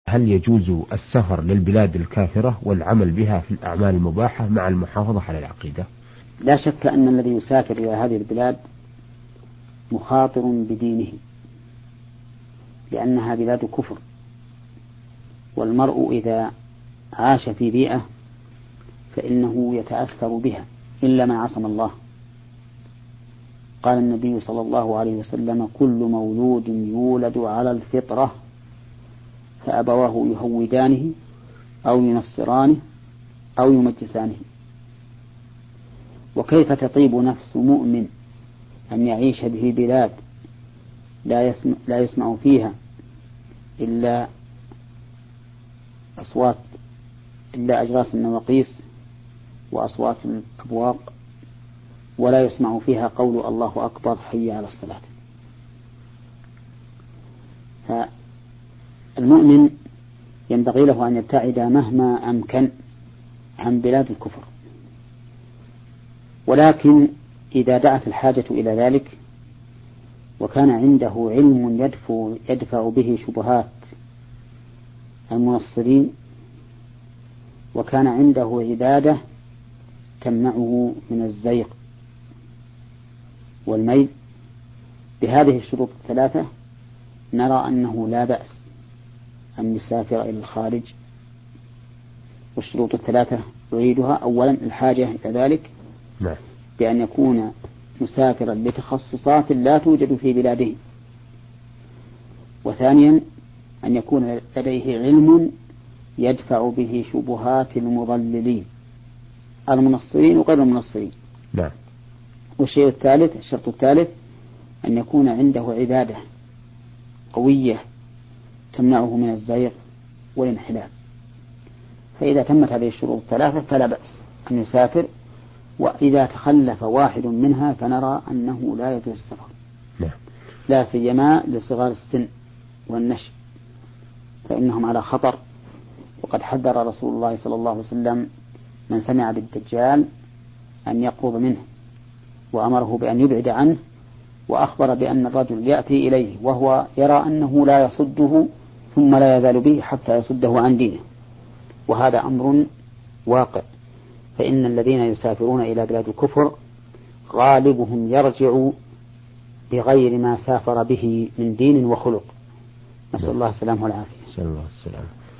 هل يجوز السفر للبلاد الكافرة والعمل بها في الأعمال المباحة مع المحافظة على العقيدة؟ لا شك أن الذي يسافر إلى هذه البلاد مخاطر بدينه، لأنها بلاد كفر، والمرء إذا عاش في بيئة فإنه يتأثر بها إلا من عصم الله. قال النبي صلى الله عليه وسلم: كل مولود يولد على الفطرة فأبواه يهودانه أو ينصرانه أو يمجسانه. وكيف تطيب نفس مؤمن أن يعيش به بلاد لا يسمع فيها إلا أجراس النواقيس وأصوات الأبواق، ولا يسمع فيها قول الله أكبر حي على الصلاة. فالمؤمن ينبغي له أن يبتعد مهما أمكن عن بلاد الكفر، ولكن إذا دعت الحاجة إلى ذلك وكان عنده علم يدفع به شبهات المنصرين، وكان عنده عبادة تمنعه من الزيغ والميل بهذه الشروط الثلاثة، نرى أنه لا بأس أن يسافر إلى الخارج. والشروط الثلاثة أعيدها: أولا الحاجة إلى ذلك بأن يكون مسافرا لتخصصات لا توجد في بلاده، وثانيا أن يكون لديه علم يدفع به شبهات المضللين المنصرين وغير المنصرين. الشرط الثالث أن يكون عنده عبادة قوية تمنعه من الزيغ والانحلال. فإذا تمت هذه الشروط الثلاثة فلا بأس أن يسافر، وإذا تخلف واحد منها فنرى أنه لا يجوز السفر، لا سيما لصغار السن والنشء، فإنهم على خطر. وقد حذر رسول الله صلى الله عليه وسلم من سمع بالدجال أن يقرب منه، وأمره بأن يبعد عنه، وأخبر بأن الرجل يأتي إليه وهو يرى أنه لا يصده ثم لا يزال به حتى يصده عن دينه، وهذا أمر واقع. فإن الذين يسافرون إلى بلاد الكفر غالبهم يرجع بغير ما سافر به من دين وخلق، نسأل الله السلامة والعافية.